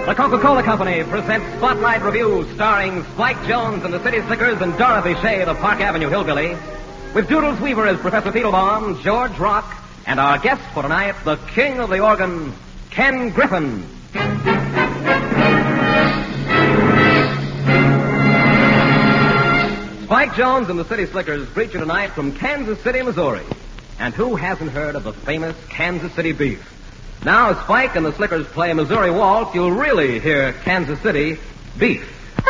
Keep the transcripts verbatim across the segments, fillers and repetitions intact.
The Coca-Cola Company presents Spotlight Review, starring Spike Jones and the City Slickers and Dorothy Shay, the Park Avenue Hillbilly, with Doodles Weaver as Professor Fiedlebaum, George Rock, and our guest for tonight, the king of the organ, Ken Griffin. Spike Jones and the City Slickers greet you tonight from Kansas City, Missouri. And who hasn't heard of the famous Kansas City beef? Now, as Spike and the Slickers play Missouri Waltz, you'll really hear Kansas City beef.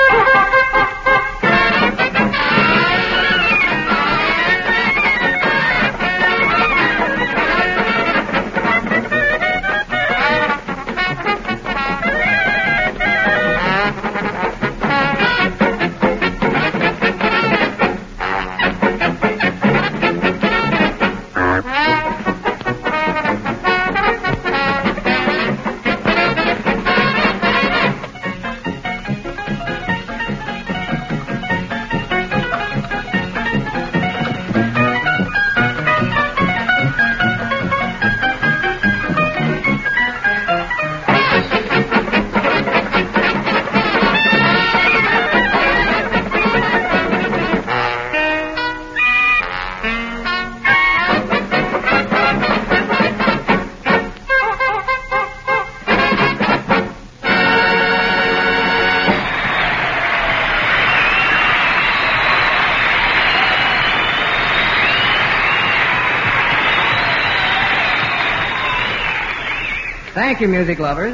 Thank you, music lovers.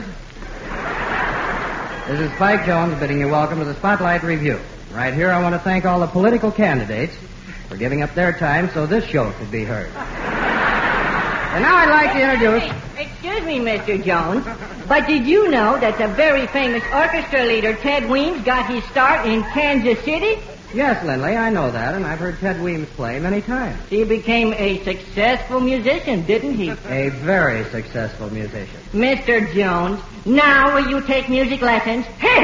This is Spike Jones bidding you welcome to the Spotlight Review. Right here, I want to thank all the political candidates for giving up their time so this show could be heard. And now I'd like to introduce... Excuse me, Mister Jones, but did you know that the very famous orchestra leader, Ted Weems, got his start in Kansas City? Yes, Lindley, I know that, and I've heard Ted Weems play many times. He became a successful musician, didn't he? A very successful musician. Mister Jones, now will you take music lessons?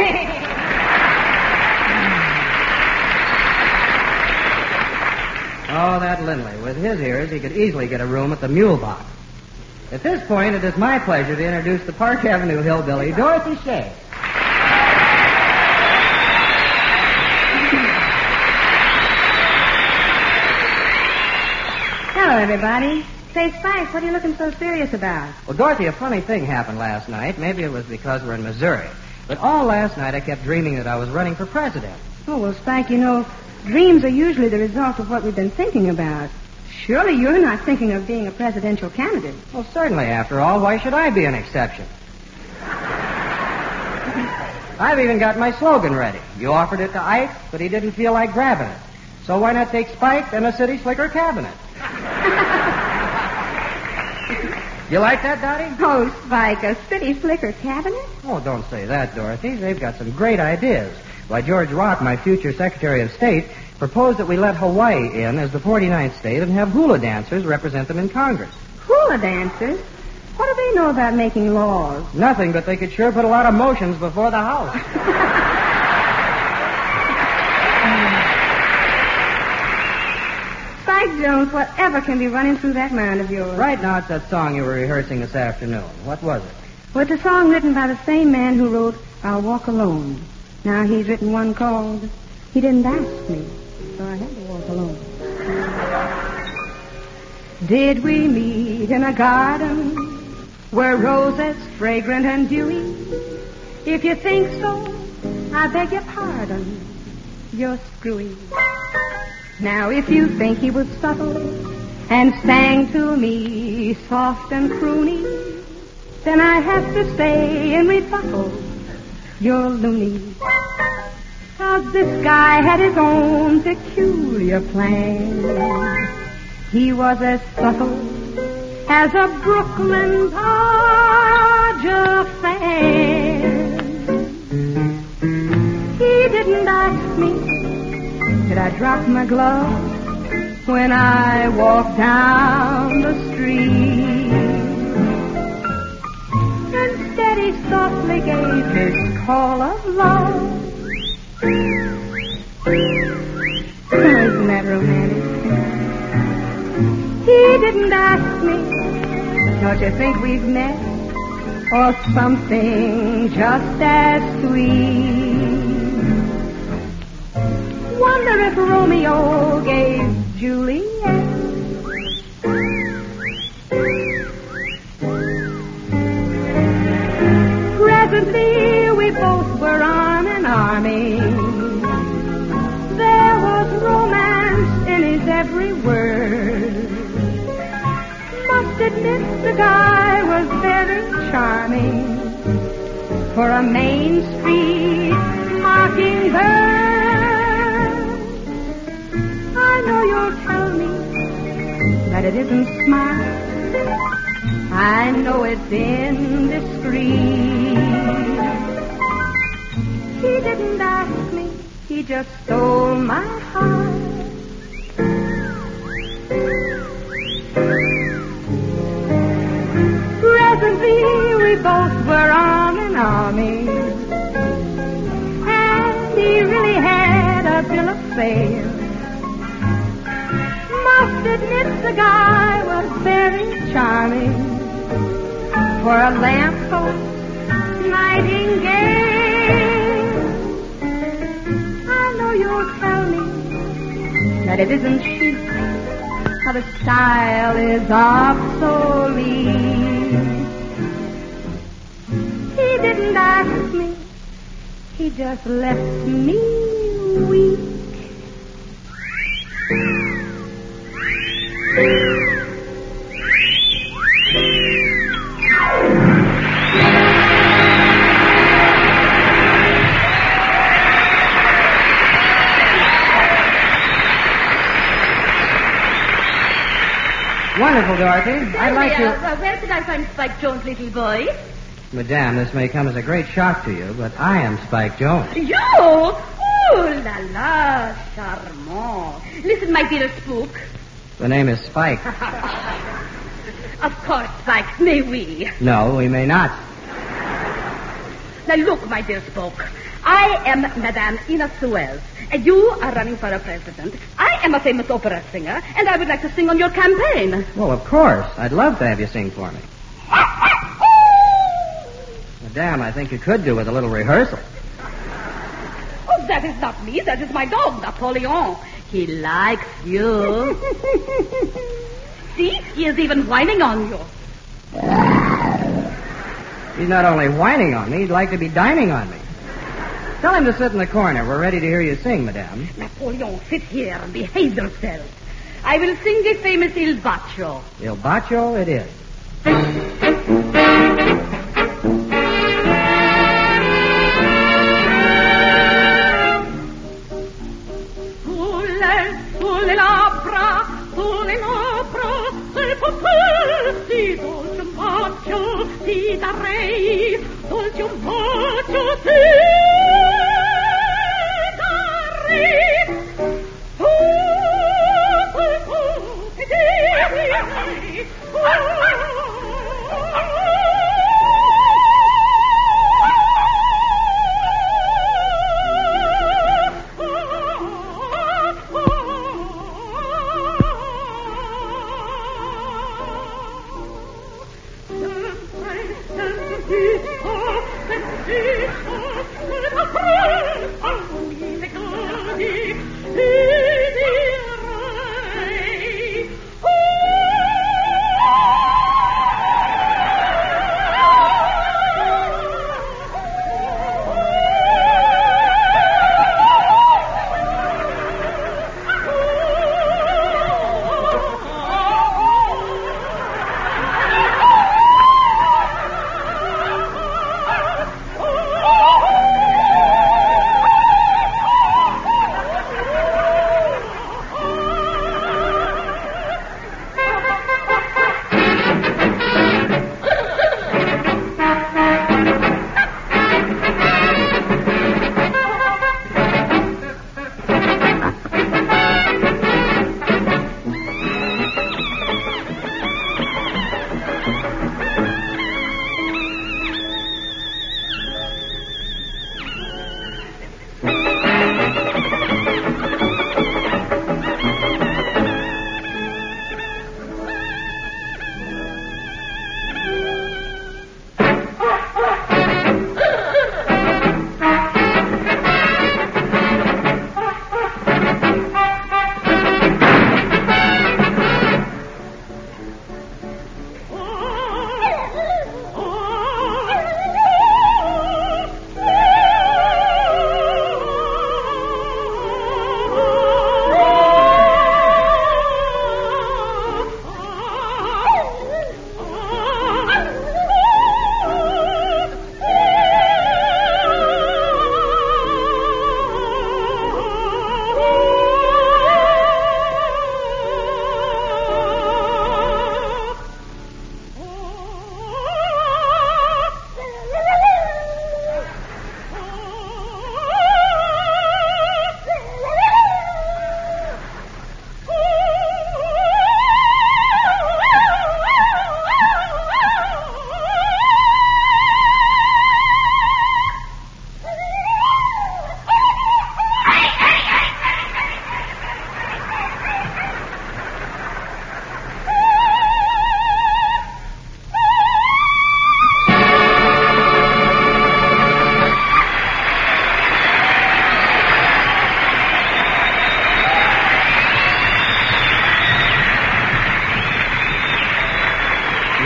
Oh, that Lindley. With his ears, he could easily get a room at the Mule Box. At this point, it is my pleasure to introduce the Park Avenue Hillbilly, Dorothy Shay. Hello, everybody. Say, Spike, what are you looking so serious about? Well, Dorothy, a funny thing happened last night. Maybe it was because we're in Missouri. But all last night I kept dreaming that I was running for president. Oh, well, Spike, you know, dreams are usually the result of what we've been thinking about. Surely you're not thinking of being a presidential candidate. Well, certainly, after all. Why should I be an exception? I've even got my slogan ready. You offered it to Ike, but he didn't feel like grabbing it. So why not take Spike and a City Slicker cabinet? You like that, Dottie? Oh, Spike, a City Slicker cabinet? Oh, don't say that, Dorothy. They've got some great ideas. Why, George Rock, my future Secretary of State, proposed that we let Hawaii in as the forty-ninth state and have hula dancers represent them in Congress. Hula dancers? What do they know about making laws? Nothing, but they could sure put a lot of motions before the House. Spike Jones, whatever can be running through that mind of yours? Right now, it's that song you were rehearsing this afternoon. What was it? Well, it's a song written by the same man who wrote I'll Walk Alone. Now, he's written one called He Didn't Ask Me, so I had to walk alone. Did we meet in a garden where roses fragrant and dewy? If you think so, I beg your pardon. You're screwy. Now, if you think he was subtle and sang to me soft and croony, then I have to say in rebuttal, you're loony. 'Cause this guy had his own peculiar plan. He was as subtle as a Brooklyn Dodger fan. He didn't ask me, did I drop my glove when I walked down the street? Instead, he softly gave his call of love. Isn't that romantic? He didn't ask me, don't you think we've met? or something just as sweet. Wonder if Romeo gave Juliet presently we both were arm in arming. There was romance in his every word. Must admit the guy was very charming for a Main Street mockingbird. I know you'll tell me that it isn't smart. I know it's indiscreet. He didn't ask me, he just stole my heart. Presently we both were arm in arming, and he really had a bill of sale. Must admit the guy was very charming for a lamppost nightingale. I know you'll tell me that it isn't chic, how the style is obsolete. He didn't ask me, he just left me weak. Wonderful, Dorothy. I'd like to... Uh, where did I find Spike Jones' little boy? Madame, this may come as a great shock to you, but I am Spike Jones. You? Oh, la la, charmant. Listen, my dear spook. The name is Spike. Of course, Spike, may we? No, we may not. Now, look, my dear spook. I am Madame Ina Suez, and you are running for a president. I am a famous opera singer, and I would like to sing on your campaign. Well, of course. I'd love to have you sing for me. Madame, I think you could do with a little rehearsal. Oh, that is not me. That is my dog, Napoleon. He likes you. See, he is even whining on you. He's not only whining on me, he'd like to be dining on me. Tell him to sit in the corner. We're ready to hear you sing, Madame. Napoleon, sit here and behave yourself. I will sing the famous Il Bacio. Il Bacio it is. Sulle labbra, sulle labbra, se potessi dolce un bacio ti darei, dolce un bacio ti darei. Oh, oh, oh, ti direi. Oh,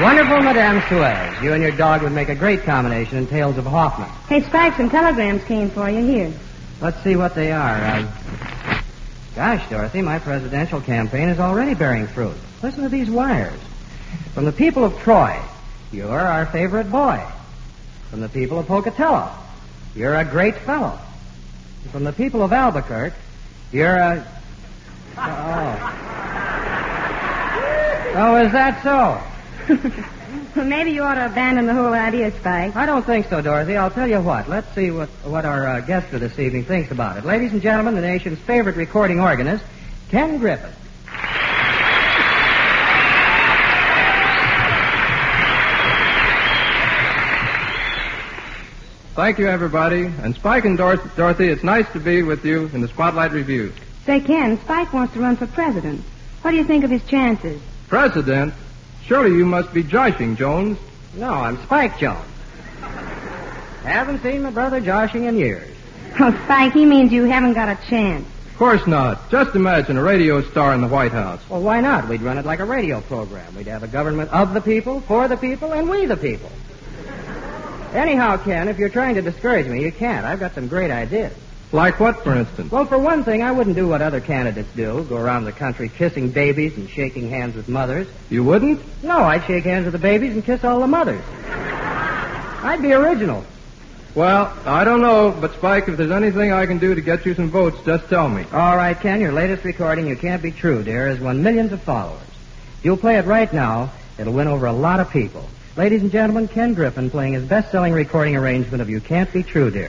Wonderful Madame Suez. You and your dog would make a great combination in Tales of Hoffman. Hey, Spike, some telegrams came for you. Here. Let's see what they are. Uh, gosh, Dorothy, my presidential campaign is already bearing fruit. Listen to these wires. From the people of Troy, you're our favorite boy. From the people of Pocatello, you're a great fellow. From the people of Albuquerque, you're a... Oh. Oh, is that so? Well, maybe you ought to abandon the whole idea, Spike. I don't think so, Dorothy. I'll tell you what. Let's see what, what our uh, guest for this evening thinks about it. Ladies and gentlemen, the nation's favorite recording organist, Ken Griffin. Thank you, everybody. And Spike and Dor- Dorothy, it's nice to be with you in the Spotlight Review. Say, Ken, Spike wants to run for president. What do you think of his chances? President? Surely you must be joshing, Jones. No, I'm Spike Jones. Haven't seen my brother joshing in years. Oh, Spike, he means you haven't got a chance. Of course not. Just imagine a radio star in the White House. Well, why not? We'd run it like a radio program. We'd have a government of the people, for the people, and we the people. Anyhow, Ken, if you're trying to discourage me, you can't. I've got some great ideas. Like what, for instance? Well, for one thing, I wouldn't do what other candidates do, go around the country kissing babies and shaking hands with mothers. You wouldn't? No, I'd shake hands with the babies and kiss all the mothers. I'd be original. Well, I don't know, but Spike, if there's anything I can do to get you some votes, just tell me. All right, Ken, your latest recording, You Can't Be True, dear, has won millions of followers. If you'll play it right now, it'll win over a lot of people. Ladies and gentlemen, Ken Griffin playing his best-selling recording arrangement of You Can't Be True, Dear.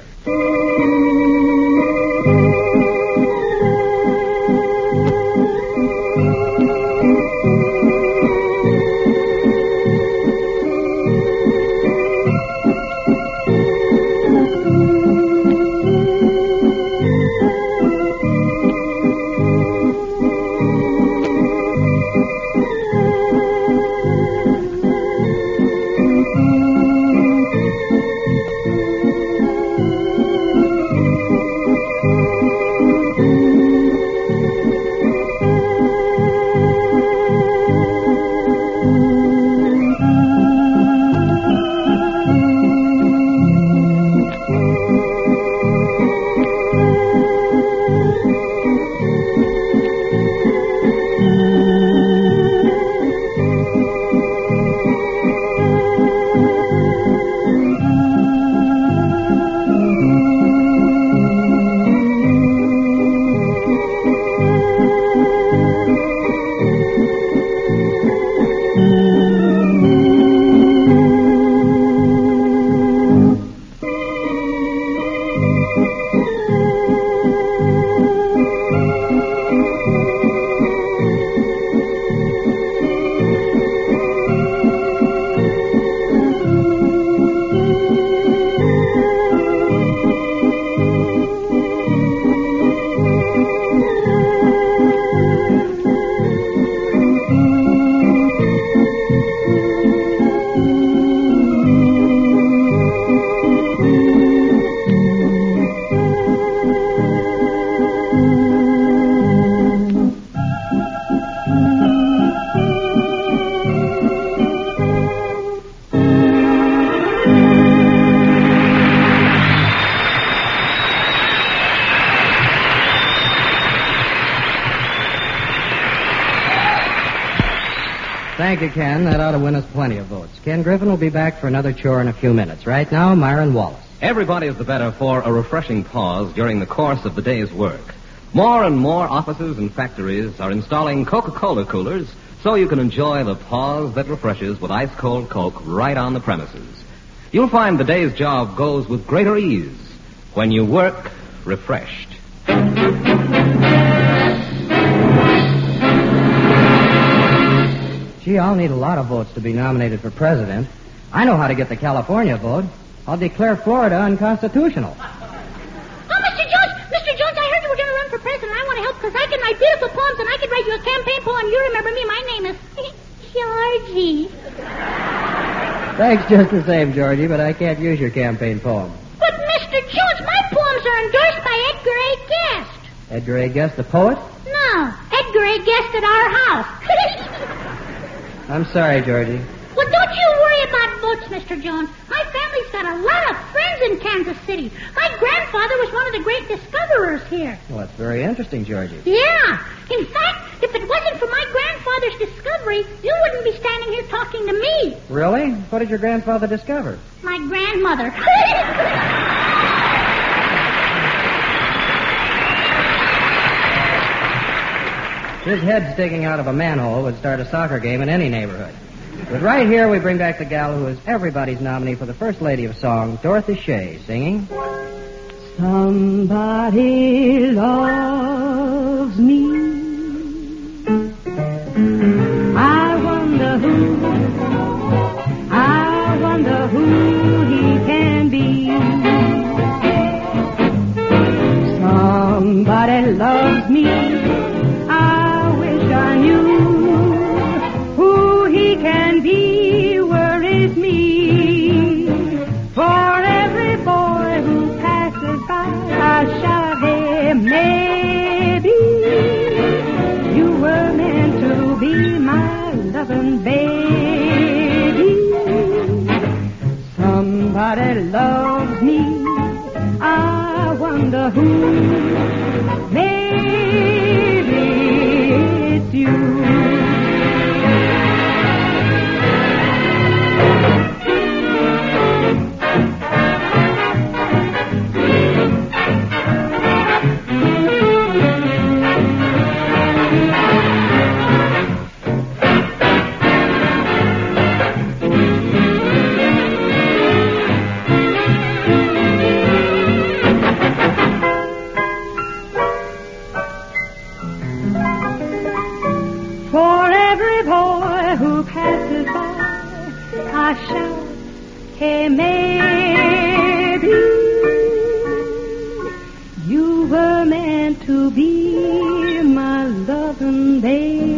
Thank you, Ken. That ought to win us plenty of votes. Ken Griffin will be back for another chore in a few minutes. Right now, Myron Wallace. Everybody is the better for a refreshing pause during the course of the day's work. More and more offices and factories are installing Coca-Cola coolers so you can enjoy the pause that refreshes with ice-cold Coke right on the premises. You'll find the day's job goes with greater ease when you work refreshed. Gee, I'll need a lot of votes to be nominated for president. I know how to get the California vote. I'll declare Florida unconstitutional. Oh, Mister Jones, Mister Jones, I heard you were going to run for president. I want to help because I can write beautiful poems and I can write you a campaign poem. You remember me. My name is Georgie. Thanks just the same, Georgie, but I can't use your campaign poem. But, Mister Jones, my poems are endorsed by Edgar A. Guest. Edgar A. Guest, the poet? No, Edgar A. Guest at our house. I'm sorry, Georgie. Well, don't votes, Mister Jones. My family's got a lot of friends in Kansas City. My grandfather was one of the great discoverers here. Well, that's very interesting, Georgie. Yeah. In fact, if it wasn't for my grandfather's discovery, you wouldn't be standing here talking to me. Really? What did your grandfather discover? My grandmother. His head sticking out of a manhole would start a soccer game in any neighborhood. But right here we bring back the gal who is everybody's nominee for the First Lady of Song, Dorothy Shay, singing... Somebody loves me. I wonder who, I wonder who he can be. Somebody loves me. I wish I knew who he can be. Worries me. For every boy who passes by, I shout, hey, maybe you were meant to be my loving baby. Somebody loves me. I wonder who. Maybe it's you. For every boy who passes by, I shout, hey, maybe you were meant to be my loving baby.